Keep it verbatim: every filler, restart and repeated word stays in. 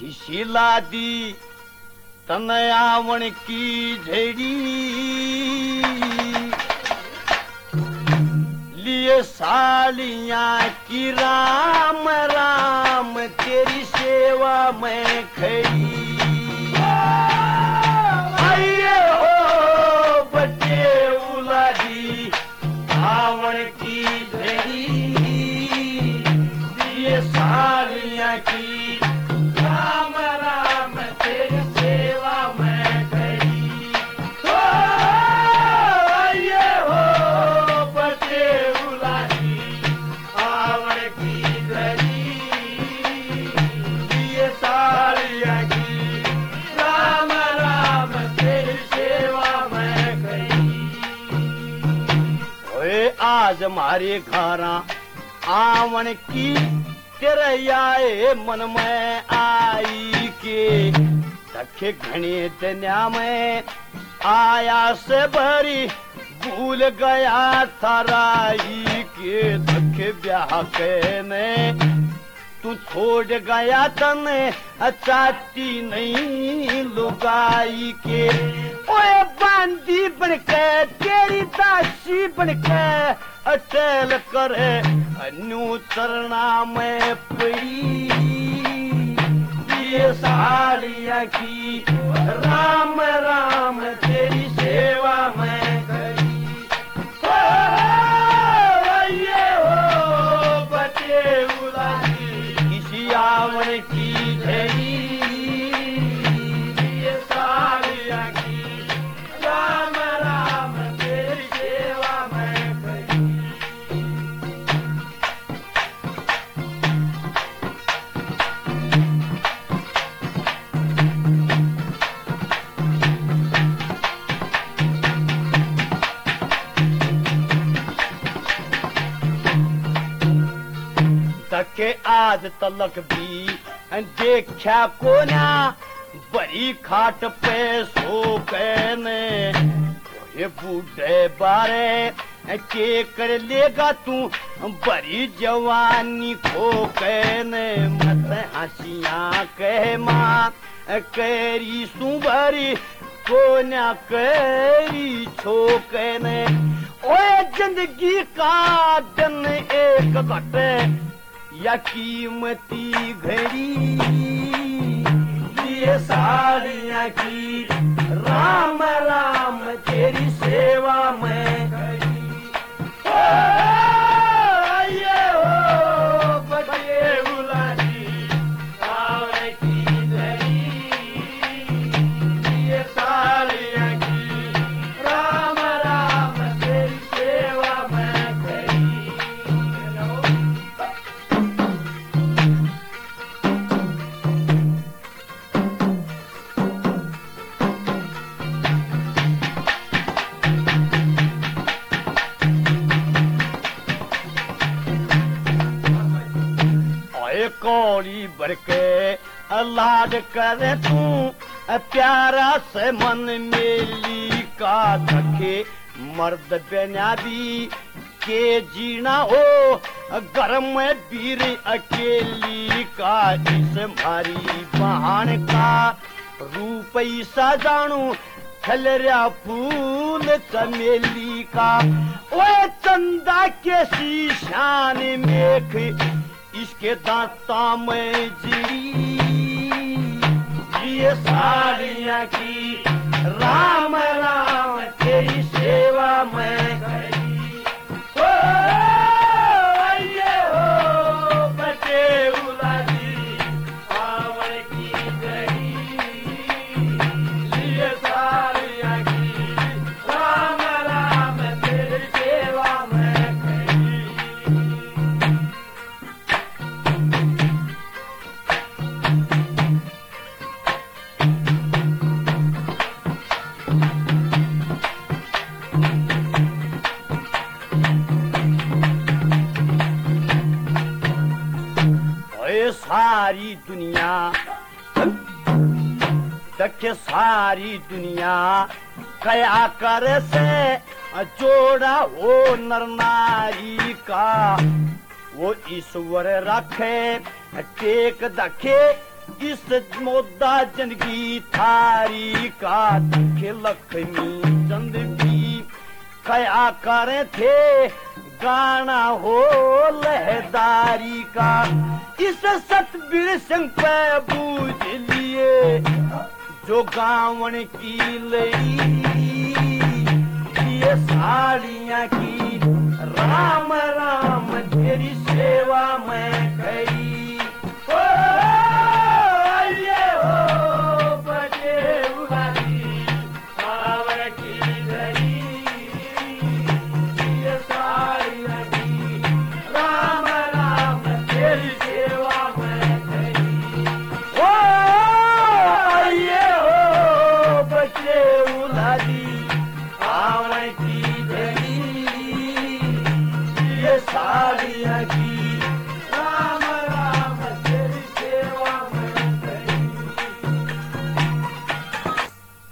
खिशिला दी तनयावण की झड़ी लिए सालियां की राम राम तेरी सेवा में खड़ी आइए हो बच्चे उलादी आवण की झड़ी लिए सालियां की राम राम तेरी सेवा में खड़ी आइए हो बच्चे उलादी आवण की झड़ी लिए सालियां की राम राम तेरी सेवा में खड़ी ओए आज हमारे घरा आवण की तेरे आए मन में आई के तखे घने दुनिया में आया से भरी भूल गया थाराई के तखे ब्याह के ने तू छोड़ गया तने चाटी नहीं लुगाई के ओए बांदी बनके तेरी दासी बनके अटल करे अन्यू चरणा में पड़ी ये साड़ियां की राम राम तेरी सेवा में करी ये हो बचे उलादी किसी आवण की झड़ी ये साड़ियां की राम राम तेरी सेवा में करी तके आज तलक भी देखा कोना बड़ी खाट पे सो कहने ये बूढ़े बारे के कर लेगा तू बड़ी जवानी खो कहने मत हंसियां कह माँ करी सुबरी कोना करी छो कहने ओए जिंदगी का दिन एक घटे या कीमती घड़ी ये साड़ियां की राम राम तेरी सेवा में खड़ी ये हो बचे उलादी आवण की झड़ी ये साड़ियां की राम राम तेरी सेवा में खड़ी कौड़ी बरके लाड करे तू प्यारा से मन मेली का रखे मर्द बेनाबी के जीना हो घर में वीर अकेली का इस मारी बहान का रूप ईसा जानू खलरिया फूल चमेली का ओए चंदा के शीशान मेख इसके दांता में जिरी ये साड़ियां की राम राम तेरी सेवा में करी ये हो बचे उलादी आवण की झड़ी ये साड़ियां की राम राम तेरी सेवा में करी सारी दुनिया देखे सारी दुनिया कया कर से जोड़ा हो नर नारी का वो ईश्वर रखे टेक दखे इस मोदा जिंदगी थारी का दुखे लक्ष्मी चंद भी कया करे थे गाना हो लहदारी का। इस सतबीर सिंह पे बूझ लिए जो गावन की लई ये साड़ियाँ की राम राम तेरी सेवा में गई।